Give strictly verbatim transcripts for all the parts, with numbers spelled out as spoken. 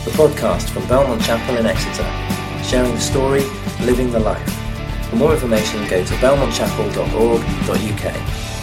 the podcast from Belmont Chapel in Exeter, sharing the story, living the life. For more information, go to belmont chapel dot org dot u k.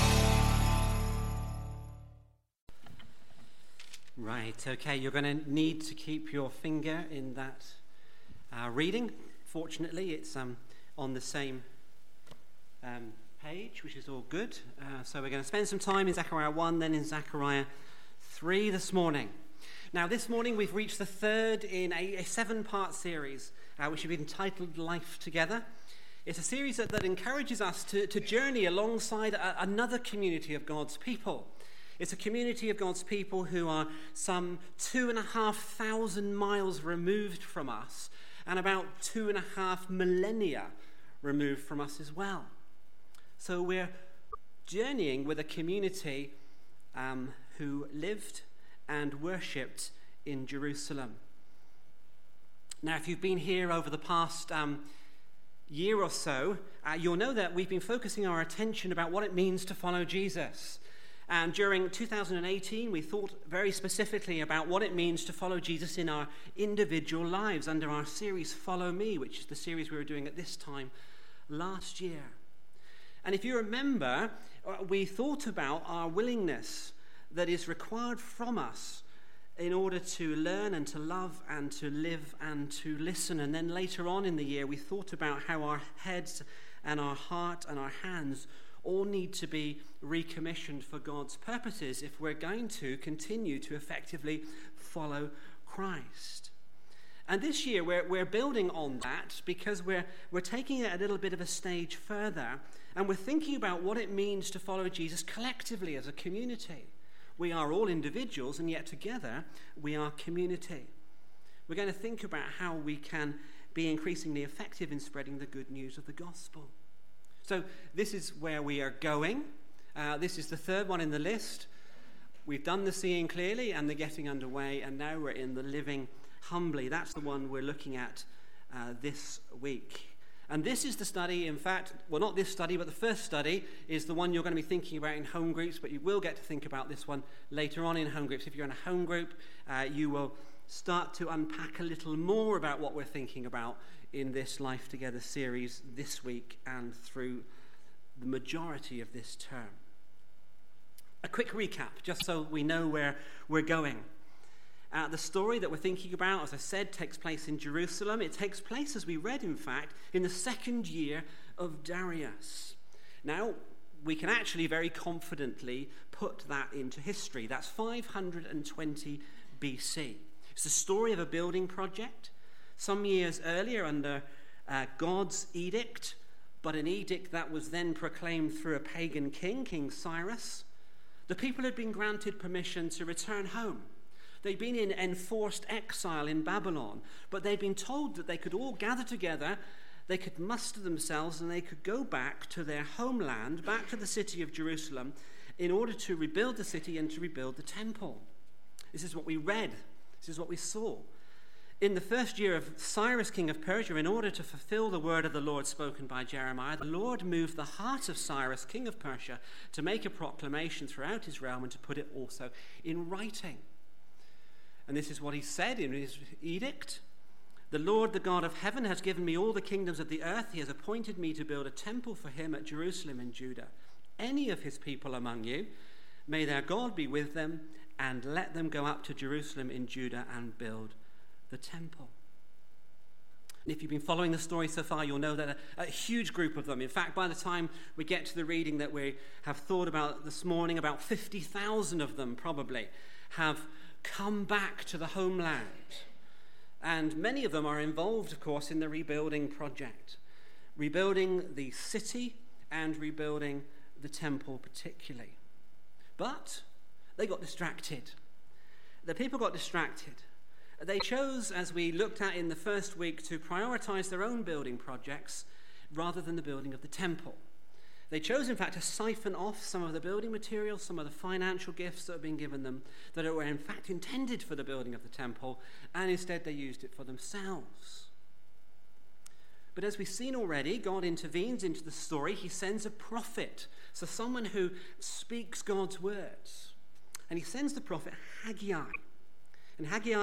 Right, okay, you're going to need to keep your finger in that uh, reading. Fortunately, it's um, on the same um, page, which is all good. Uh, so we're going to spend some time in Zechariah one, then in Zechariah three this morning. Now, this morning we've reached the third in a, a seven-part series, uh, which we've entitled Life Together. It's a series that, that encourages us to, to journey alongside a, another community of God's people. It's a community of God's people who are some two and a half thousand miles removed from us, and about two and a half millennia removed from us as well. So we're journeying with a community um, who lived and worshipped in Jerusalem. Now, if you've been here over the past um, year or so, uh, you'll know that we've been focusing our attention about what it means to follow Jesus. And during two thousand eighteen, we thought very specifically about what it means to follow Jesus in our individual lives under our series, Follow Me, which is the series we were doing at this time last year. And if you remember, we thought about our willingness that is required from us in order to learn and to love and to live and to listen. And then later on in the year, we thought about how our heads and our heart and our hands all need to be recommissioned for God's purposes if we're going to continue to effectively follow Christ. And this year, we're, we're building on that because we're, we're taking it a little bit of a stage further, and we're thinking about what it means to follow Jesus collectively as a community. We are all individuals, and yet together we are community. We're going to think about how we can be increasingly effective in spreading the good news of the gospel. So this is where we are going. Uh, this is the third one in the list. We've done the seeing clearly and the getting underway, and now we're in the living humbly. That's the one we're looking at uh, this week. And this is the study, in fact, well, not this study, but the first study is the one you're going to be thinking about in home groups, but you will get to think about this one later on in home groups. If you're in a home group, uh, you will start to unpack a little more about what we're thinking about in this Life Together series this week and through the majority of this term. A quick recap, just so we know where we're going. Uh, the story that we're thinking about, as I said, takes place in Jerusalem. It takes place, as we read, in fact, in the second year of Darius. Now, we can actually very confidently put that into history. That's five hundred twenty B C. It's the story of a building project. Some years earlier, under uh, God's edict, but an edict that was then proclaimed through a pagan king, King Cyrus, the people had been granted permission to return home. They'd been in enforced exile in Babylon, but they'd been told that they could all gather together, they could muster themselves, and they could go back to their homeland, back to the city of Jerusalem, in order to rebuild the city and to rebuild the temple. This is what we read. This is what we saw. In the first year of Cyrus, king of Persia, in order to fulfill the word of the Lord spoken by Jeremiah, the Lord moved the heart of Cyrus, king of Persia, to make a proclamation throughout his realm and to put it also in writing. And this is what he said in his edict. The Lord, the God of heaven, has given me all the kingdoms of the earth. He has appointed me to build a temple for him at Jerusalem in Judah. Any of his people among you, may their God be with them, and let them go up to Jerusalem in Judah and build the temple. And if you've been following the story so far, you'll know that a, a huge group of them, in fact, by the time we get to the reading that we have thought about this morning, about fifty thousand of them probably have come back to the homeland. And many of them are involved, of course, in the rebuilding project, rebuilding the city and rebuilding the temple particularly. But they got distracted. The people got distracted. They chose, as we looked at in the first week, to prioritize their own building projects rather than the building of the temple. They chose, in fact, to siphon off some of the building materials, some of the financial gifts that have been given them that were, in fact, intended for the building of the temple, and instead they used it for themselves. But as we've seen already, God intervenes into the story. He sends a prophet, so someone who speaks God's words. And he sends the prophet Haggai. And Haggai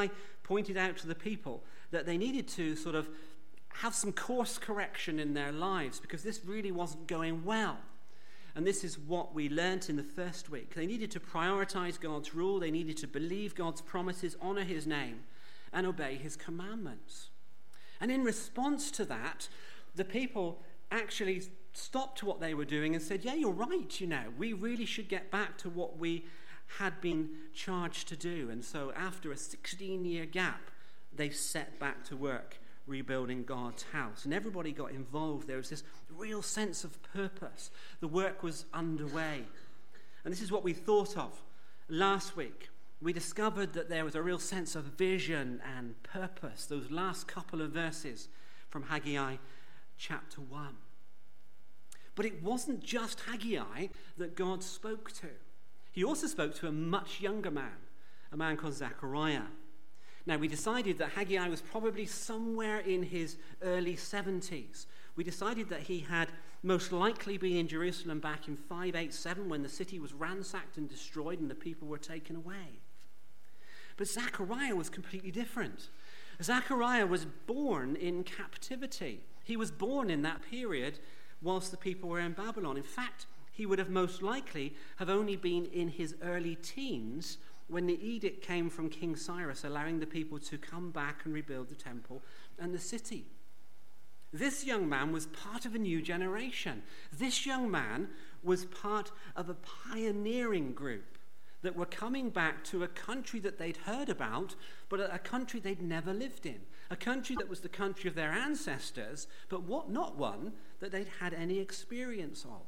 pointed out to the people that they needed to sort of have some course correction in their lives because this really wasn't going well. And this is what we learnt in the first week. They needed to prioritize God's rule. They needed to believe God's promises, honor his name, and obey his commandments. And in response to that, the people actually stopped what they were doing and said, yeah, you're right, you know, we really should get back to what we had been charged to do. And so after a sixteen-year gap, they set back to work rebuilding God's house. And everybody got involved. There was this real sense of purpose. The work was underway. And this is what we thought of last week. We discovered that there was a real sense of vision and purpose. Those last couple of verses from Haggai chapter one. But it wasn't just Haggai that God spoke to. He also spoke to a much younger man, a man called Zechariah. Now, we decided that Haggai was probably somewhere in his early seventies. We decided that he had most likely been in Jerusalem back in five eighty-seven when the city was ransacked and destroyed and the people were taken away. But Zechariah was completely different. Zechariah was born in captivity. He was born in that period whilst the people were in Babylon. In fact, he would have most likely have only been in his early teens when the edict came from King Cyrus allowing the people to come back and rebuild the temple and the city. This young man was part of a new generation. This young man was part of a pioneering group that were coming back to a country that they'd heard about, but a country they'd never lived in. A country that was the country of their ancestors, but what not one that they'd had any experience of.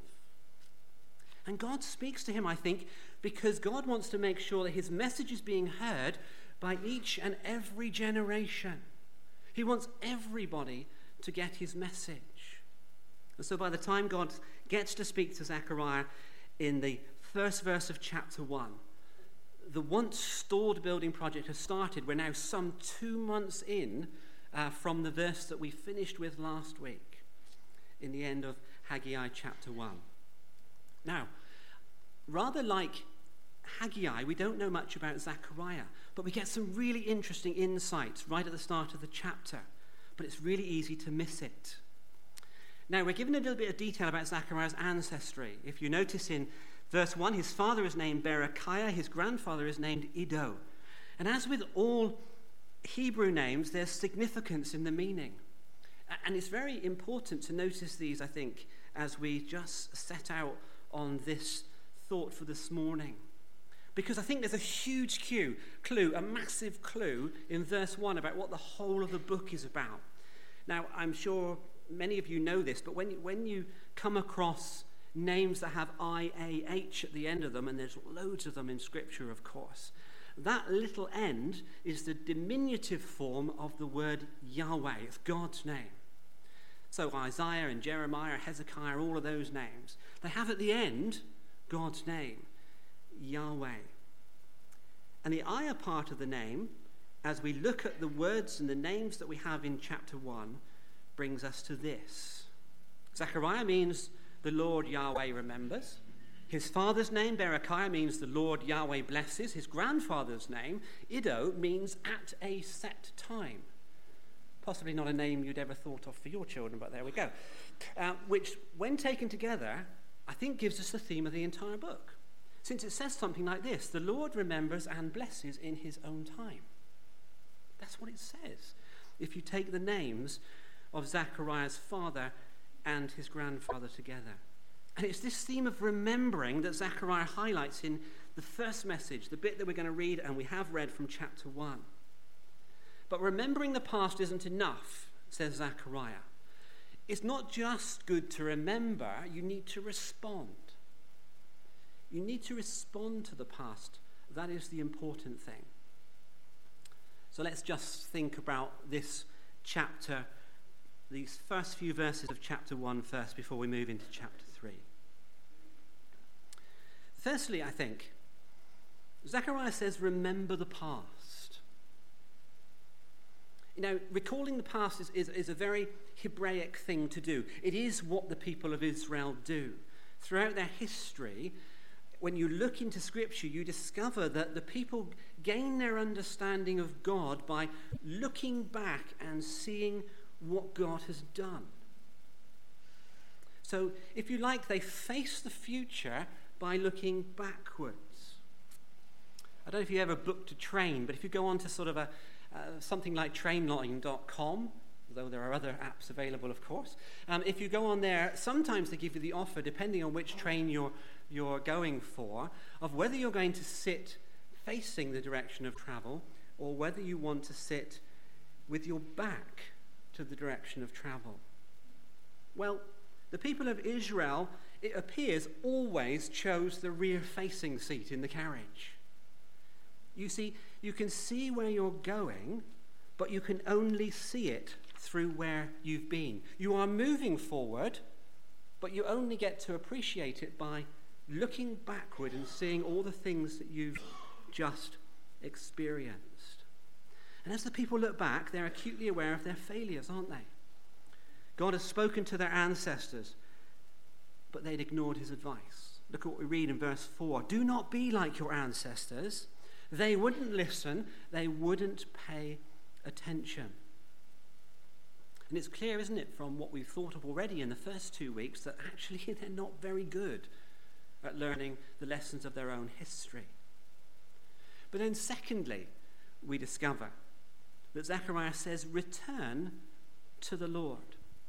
And God speaks to him, I think, because God wants to make sure that his message is being heard by each and every generation. He wants everybody to get his message. And so by the time God gets to speak to Zechariah in the first verse of chapter one, the once stalled building project has started. We're now some two months in uh, from the verse that we finished with last week in the end of Haggai chapter one. Now, rather like Haggai, we don't know much about Zechariah, but we get some really interesting insights right at the start of the chapter, but it's really easy to miss it. Now, we're given a little bit of detail about Zechariah's ancestry. If you notice in verse one, his father is named Berechiah, his grandfather is named Iddo. And as with all Hebrew names, there's significance in the meaning. And it's very important to notice these, I think, as we just set out on this thought for this morning. Because I think there's a huge cue, clue, a massive clue in verse one about what the whole of the book is about. Now, I'm sure many of you know this, but when you, when you come across names that have I A H at the end of them, and there's loads of them in Scripture, of course, that little end is the diminutive form of the word Yahweh. It's God's name. So Isaiah and Jeremiah, Hezekiah, all of those names, they have at the end God's name, Yahweh. And the ayah part of the name, as we look at the words and the names that we have in chapter one, brings us to this. Zechariah means the Lord Yahweh remembers. His father's name, Berechiah, means the Lord Yahweh blesses. His grandfather's name, Iddo, means at a set time. Possibly not a name you'd ever thought of for your children, but there we go. Uh, which, when taken together, I think gives us the theme of the entire book. Since it says something like this, the Lord remembers and blesses in his own time. That's what it says. If you take the names of Zechariah's father and his grandfather together. And it's this theme of remembering that Zechariah highlights in the first message, the bit that we're going to read and we have read from chapter one. But remembering the past isn't enough, says Zechariah. It's not just good to remember, you need to respond. You need to respond to the past. That is the important thing. So let's just think about this chapter, these first few verses of chapter one first before we move into chapter three. Firstly, I think, Zechariah says, remember the past. You know, recalling the past is, is, is a very Hebraic thing to do. It is what the people of Israel do. Throughout their history, when you look into Scripture, you discover that the people gain their understanding of God by looking back and seeing what God has done. So, if you like, they face the future by looking backwards. I don't know if you ever booked a train, but if you go on to sort of a uh, something like trainline dot com, although there are other apps available, of course, um, if you go on there, sometimes they give you the offer, depending on which train you're you're going for, of whether you're going to sit facing the direction of travel or whether you want to sit with your back to the direction of travel. Well, the people of Israel, it appears, always chose the rear-facing seat in the carriage. You see, you can see where you're going, but you can only see it through where you've been. You are moving forward, but you only get to appreciate it by looking backward and seeing all the things that you've just experienced. And as the people look back, they're acutely aware of their failures, aren't they? God has spoken to their ancestors, but they'd ignored his advice. Look at what we read in verse four. Do not be like your ancestors. They wouldn't listen. They wouldn't pay attention. And it's clear, isn't it, from what we've thought of already in the first two weeks, that actually they're not very good at learning the lessons of their own history. But then secondly, we discover that Zechariah says, return to the Lord.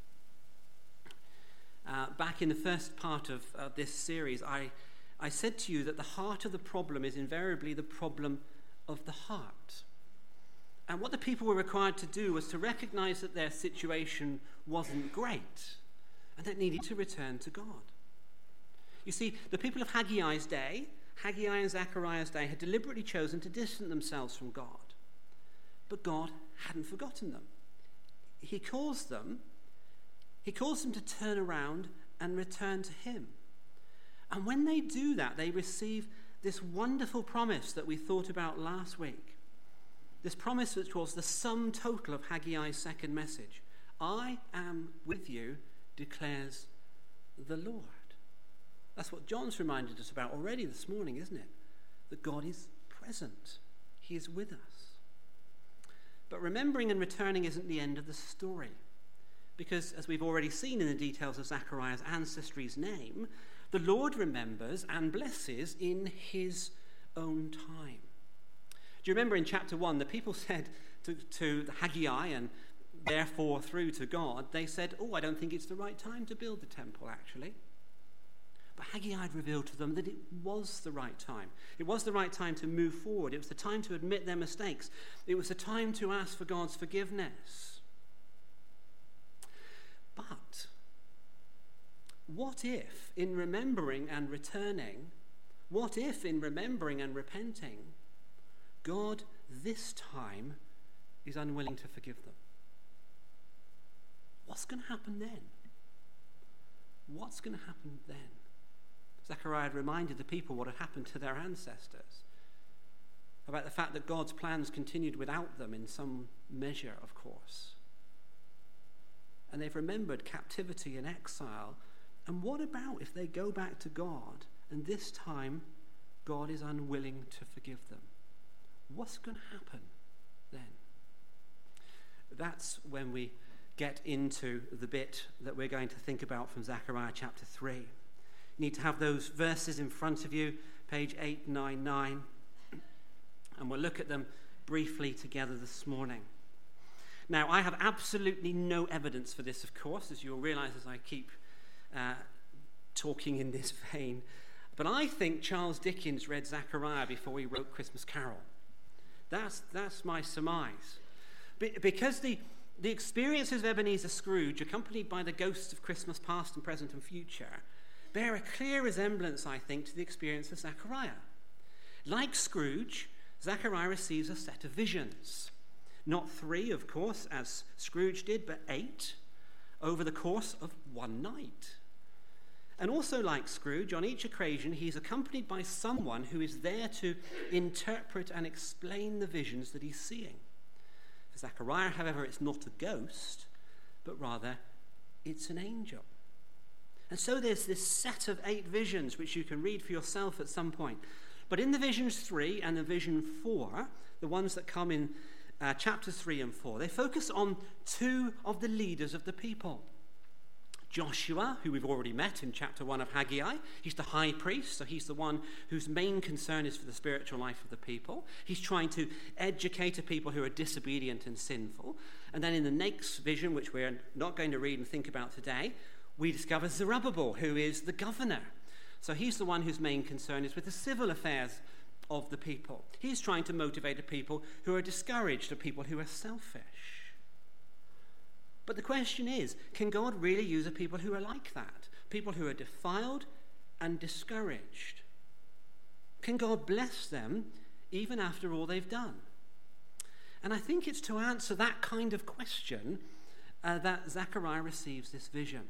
Uh, back in the first part of, of this series, I, I said to you that the heart of the problem is invariably the problem of the heart. And what the people were required to do was to recognize that their situation wasn't great and that needed to return to God. You see, the people of Haggai's day, Haggai and Zechariah's day, had deliberately chosen to distance themselves from God. But God hadn't forgotten them. He calls them, he calls them to turn around and return to him. And when they do that, they receive this wonderful promise that we thought about last week. This promise which was the sum total of Haggai's second message. I am with you, declares the Lord. That's what John's reminded us about already this morning, isn't it? That God is present. He is with us. But remembering and returning isn't the end of the story. Because, as we've already seen in the details of Zechariah's ancestry's name, the Lord remembers and blesses in his own time. Do you remember in chapter one, the people said to, to Haggai and therefore through to God, they said, oh, I don't think it's the right time to build the temple, actually. But Haggai had revealed to them that it was the right time. It was the right time to move forward. It was the time to admit their mistakes. It was the time to ask for God's forgiveness. But what if in remembering and returning, what if in remembering and repenting, God this time is unwilling to forgive them? What's going to happen then? What's going to happen then? Zechariah had reminded the people what had happened to their ancestors, about the fact that God's plans continued without them in some measure, of course. And they've remembered captivity and exile. And what about if they go back to God and this time God is unwilling to forgive them? What's going to happen then? That's when we get into the bit that we're going to think about from Zechariah chapter three. You need to have those verses in front of you, page eight ninety-nine, and we'll look at them briefly together this morning. Now, I have absolutely no evidence for this, of course, as you'll realize as I keep uh, talking in this vein, but I think Charles Dickens read Zechariah before he wrote Christmas Carol. That's, that's my surmise. Be- because the, the experiences of Ebenezer Scrooge, accompanied by the ghosts of Christmas past and present and future, bear a clear resemblance, I think, to the experience of Zechariah. Like Scrooge, Zechariah receives a set of visions. Not three, of course, as Scrooge did, but eight over the course of one night. And also like Scrooge, on each occasion, he is accompanied by someone who is there to interpret and explain the visions that he's seeing. For Zechariah, however, it's not a ghost, but rather it's an angel. And so there's this set of eight visions which you can read for yourself at some point. But in the visions three and the vision four, the ones that come in uh, chapters three and four, they focus on two of the leaders of the people. Joshua, who we've already met in chapter one of Haggai, he's the high priest, so he's the one whose main concern is for the spiritual life of the people. He's trying to educate a people who are disobedient and sinful. And then in the next vision, which we're not going to read and think about today, we discover Zerubbabel, who is the governor. So he's the one whose main concern is with the civil affairs of the people. He's trying to motivate a people who are discouraged, a people who are selfish. But the question is, can God really use a people who are like that? People who are defiled and discouraged? Can God bless them even after all they've done? And I think it's to answer that kind of question uh, that Zechariah receives this vision.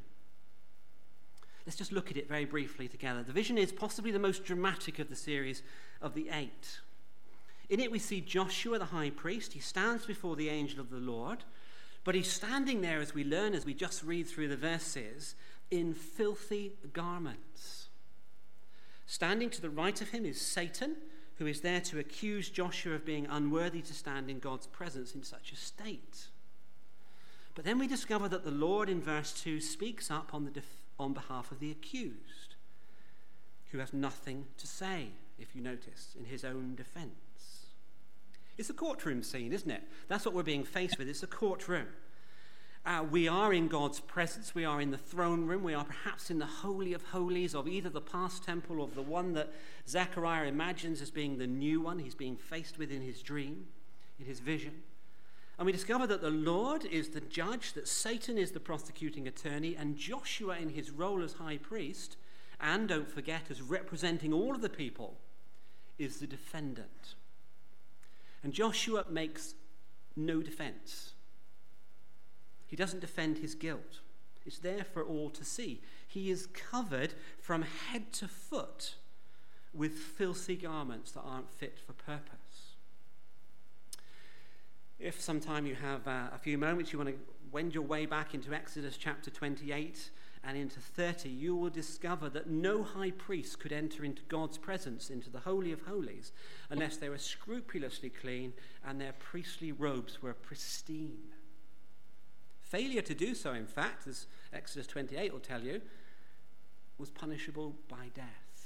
Let's just look at it very briefly together. The vision is possibly the most dramatic of the series of the eight. In it we see Joshua the high priest. He stands before the angel of the Lord, but he's standing there, as we learn as we just read through the verses, in filthy garments. Standing to the right of him is Satan, who is there to accuse Joshua of being unworthy to stand in God's presence in such a state. But then we discover that the Lord in verse two speaks up on the def- on behalf of the accused, who has nothing to say, if you notice, in his own defense. It's a courtroom scene, isn't it? That's what we're being faced with. It's a courtroom. Uh, we are in God's presence. We are in the throne room. We are perhaps in the Holy of Holies of either the past temple or the one that Zechariah imagines as being the new one he's being faced with in his dream, in his vision. And we discover that the Lord is the judge, that Satan is the prosecuting attorney, and Joshua in his role as high priest, and don't forget, as representing all of the people, is the defendant. And Joshua makes no defense. He doesn't defend his guilt. It's there for all to see. He is covered from head to foot with filthy garments that aren't fit for purpose. If sometime you have uh, a few moments, you want to wend your way back into Exodus chapter twenty-eight and into thirty, you will discover that no high priest could enter into God's presence, into the Holy of Holies, unless they were scrupulously clean and their priestly robes were pristine. Failure to do so, in fact, as Exodus twenty-eight will tell you, was punishable by death.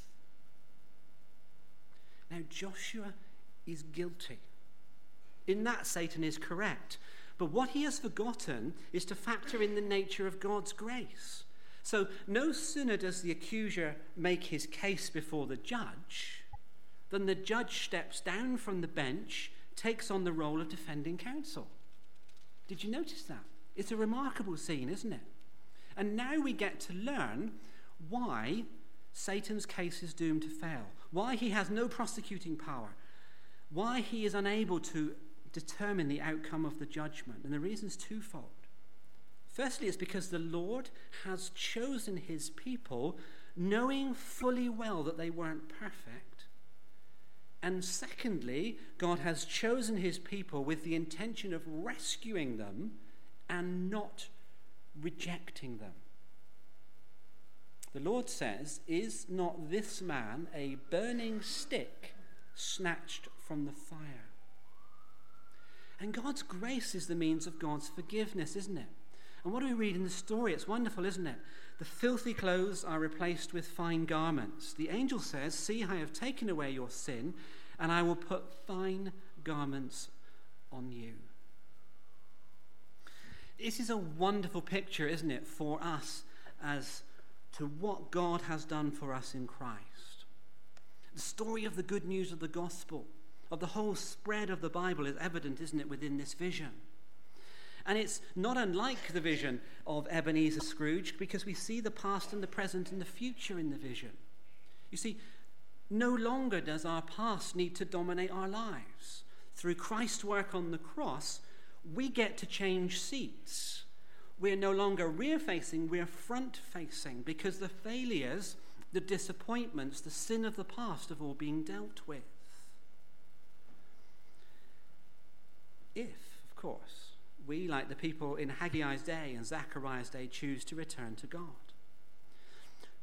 Now, Joshua is guilty. In that, Satan is correct. But what he has forgotten is to factor in the nature of God's grace. So no sooner does the accuser make his case before the judge than the judge steps down from the bench, takes on the role of defending counsel. Did you notice that? It's a remarkable scene, isn't it? And now we get to learn why Satan's case is doomed to fail, why he has no prosecuting power, why he is unable to determine the outcome of the judgment. And the reason's twofold. Firstly, it's because the Lord has chosen his people knowing fully well that they weren't perfect. And secondly, God has chosen his people with the intention of rescuing them and not rejecting them. The Lord says, "Is not this man a burning stick snatched from the fire?" And God's grace is the means of God's forgiveness, isn't it? And what do we read in the story? It's wonderful, isn't it? The filthy clothes are replaced with fine garments. The angel says, "See, I have taken away your sin, and I will put fine garments on you." This is a wonderful picture, isn't it, for us as to what God has done for us in Christ. The story of the good news of the gospel, of the whole spread of the Bible, is evident, isn't it, within this vision. And it's not unlike the vision of Ebenezer Scrooge, because we see the past and the present and the future in the vision. You see, no longer does our past need to dominate our lives. Through Christ's work on the cross, we get to change seats. We're no longer rear-facing, we're front-facing, because the failures, the disappointments, the sin of the past have all been dealt with. If, of course, we, like the people in Haggai's day and Zechariah's day, choose to return to God.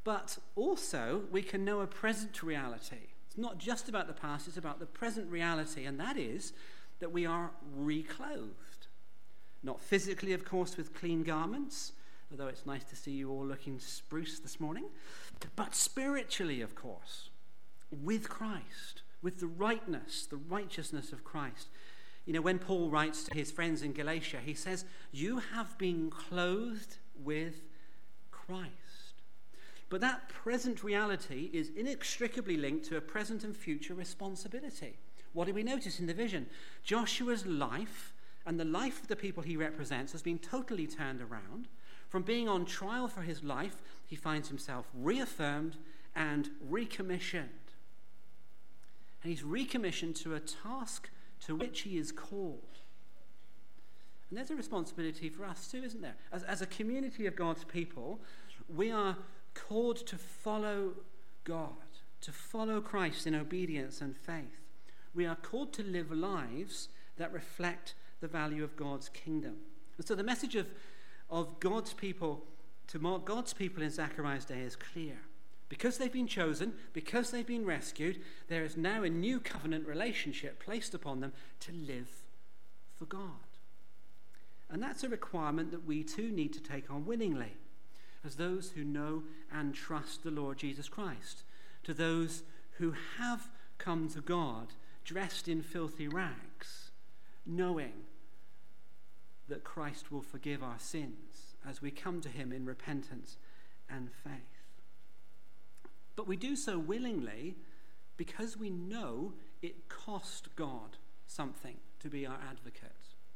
But also, we can know a present reality. It's not just about the past, it's about the present reality, and that is that we are reclothed. Not physically, of course, with clean garments, although it's nice to see you all looking spruce this morning, but spiritually, of course, with Christ, with the rightness, the righteousness of Christ. You know, when Paul writes to his friends in Galatia, he says, you have been clothed with Christ. But that present reality is inextricably linked to a present and future responsibility. What do we notice in the vision? Joshua's life and the life of the people he represents has been totally turned around. From being on trial for his life, he finds himself reaffirmed and recommissioned. And he's recommissioned to a task to which he is called. And there's a responsibility for us too, isn't there? As, as a community of God's people, we are called to follow God, to follow Christ in obedience and faith. We are called to live lives that reflect the value of God's kingdom. And so the message of, of God's people to God's people in Zechariah's day is clear. Because they've been chosen, because they've been rescued, there is now a new covenant relationship placed upon them to live for God. And that's a requirement that we too need to take on willingly, as those who know and trust the Lord Jesus Christ, to those who have come to God dressed in filthy rags, knowing that Christ will forgive our sins as we come to him in repentance and faith. But we do so willingly because we know it cost God something to be our advocate.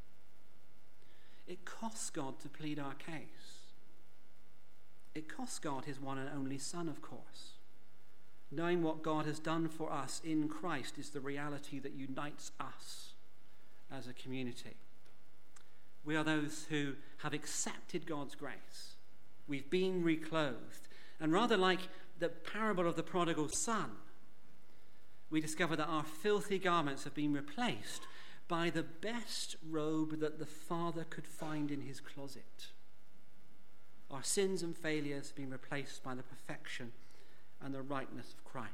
It costs God to plead our case. It costs God his one and only Son, of course. Knowing what God has done for us in Christ is the reality that unites us as a community. We are those who have accepted God's grace. We've been reclothed. And rather like the parable of the prodigal son, we discover that our filthy garments have been replaced by the best robe that the Father could find in his closet. Our sins and failures have been replaced by the perfection and the rightness of Christ.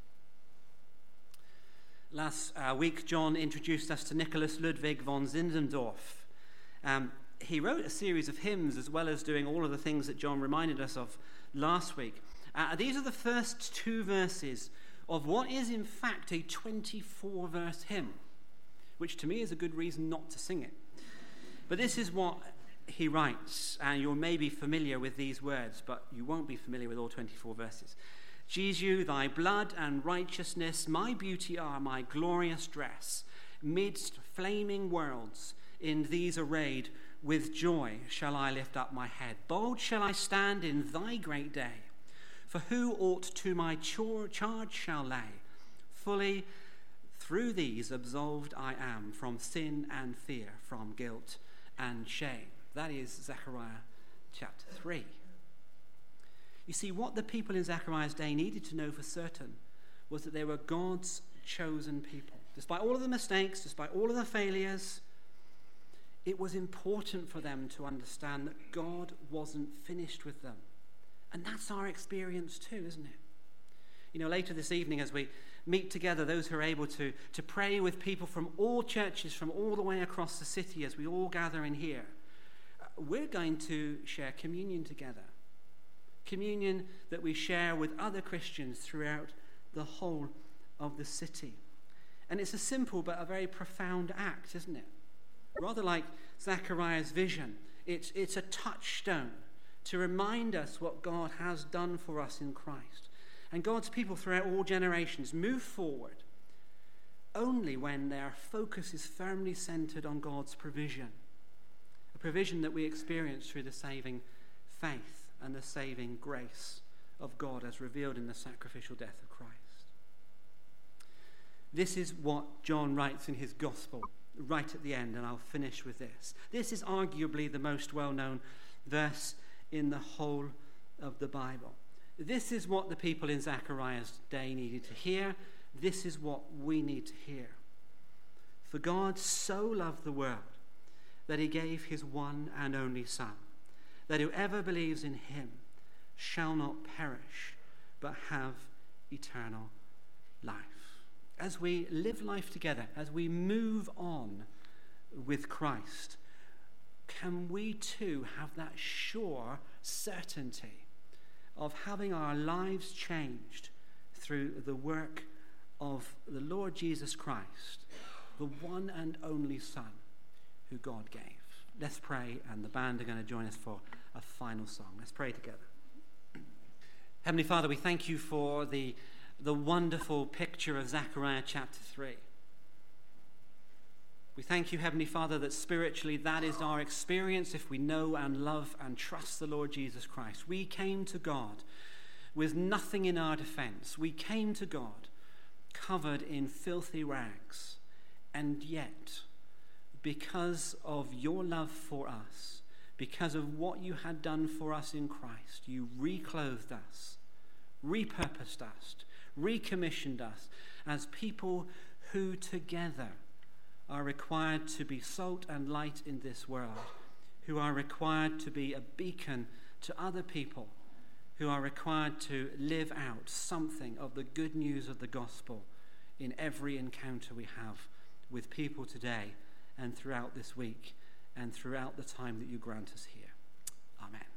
Last uh, week, John introduced us to Nicholas Ludwig von Zinzendorf. Um, he wrote a series of hymns as well as doing all of the things that John reminded us of last week. Uh, these are the first two verses of what is in fact a twenty-four verse hymn, which to me is a good reason not to sing it. But this is what he writes, and you're maybe familiar with these words, but you won't be familiar with all twenty-four verses. Jesu, thy blood and righteousness, my beauty are, my glorious dress. Midst flaming worlds, in these arrayed, with joy shall I lift up my head. Bold shall I stand in thy great day. For who ought to my charge shall lay? Fully through these absolved I am from sin and fear, from guilt and shame. That is Zechariah chapter three. You see, what the people in Zechariah's day needed to know for certain was that they were God's chosen people. Despite all of the mistakes, despite all of the failures, it was important for them to understand that God wasn't finished with them. And that's our experience too, isn't it? You know, later this evening as we meet together, those who are able to, to pray with people from all churches, from all the way across the city as we all gather in here, we're going to share communion together. Communion that we share with other Christians throughout the whole of the city. And it's a simple but a very profound act, isn't it? Rather like Zechariah's vision, it's, it's a touchstone to remind us what God has done for us in Christ. And God's people throughout all generations move forward only when their focus is firmly centered on God's provision. A provision that we experience through the saving faith and the saving grace of God as revealed in the sacrificial death of Christ. This is what John writes in his gospel right at the end, and I'll finish with this. This is arguably the most well-known verse in the whole of the Bible. This is what the people in Zechariah's day needed to hear. This is what we need to hear. For God so loved the world that he gave his one and only Son, that whoever believes in him shall not perish, but have eternal life. As we live life together, as we move on with Christ, can we too have that sure certainty of having our lives changed through the work of the Lord Jesus Christ, the one and only Son who God gave? Let's pray, and the band are going to join us for a final song. Let's pray together. Heavenly Father, we thank you for the, the wonderful picture of Zechariah chapter three. We thank you, Heavenly Father, that spiritually that is our experience if we know and love and trust the Lord Jesus Christ. We came to God with nothing in our defense. We came to God covered in filthy rags, and yet, because of your love for us, because of what you had done for us in Christ, you reclothed us, repurposed us, recommissioned us as people who together are required to be salt and light in this world, who are required to be a beacon to other people, who are required to live out something of the good news of the gospel in every encounter we have with people today and throughout this week and throughout the time that you grant us here. Amen.